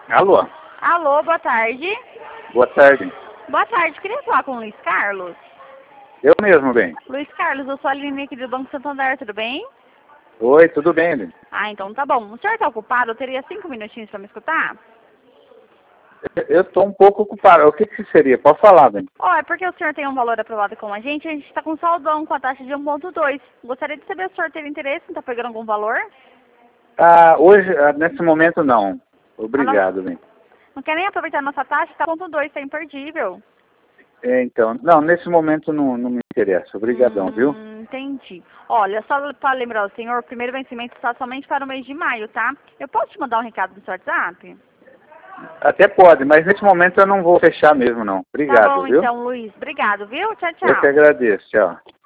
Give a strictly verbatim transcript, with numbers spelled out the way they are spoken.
Alô? Alô, boa tarde. Boa tarde. Boa tarde, queria falar com o Luiz Carlos. Eu mesmo, bem. Luiz Carlos, eu sou a Aline aqui do Banco Santander, tudo bem? Oi, tudo bem, Aline? Ah, então tá bom. O senhor tá ocupado? Eu teria cinco minutinhos para me escutar? Eu estou um pouco ocupado. O que que seria? Pode falar, bem. Ó, é porque o senhor tem um valor aprovado com a gente, a gente está com saldão com a taxa de um ponto dois. Gostaria de saber se o senhor tem interesse em estar pegando algum valor? Ah, hoje, ah, nesse momento, não. Obrigado, Ah, bem. não quer nem aproveitar a nossa taxa? Tá um ponto dois, tá imperdível. É, então, não, nesse momento não, não me interessa. Obrigadão, Hum, viu? entendi. Olha, só para lembrar o senhor, o primeiro vencimento está somente para o mês de maio, tá? Eu posso te mandar um recado no seu WhatsApp? Até pode, mas nesse momento eu não vou fechar mesmo, não. Tá Obrigado, bom viu? então, Luiz. Obrigado, viu? Tchau, Eu que tchau. agradeço. Tchau.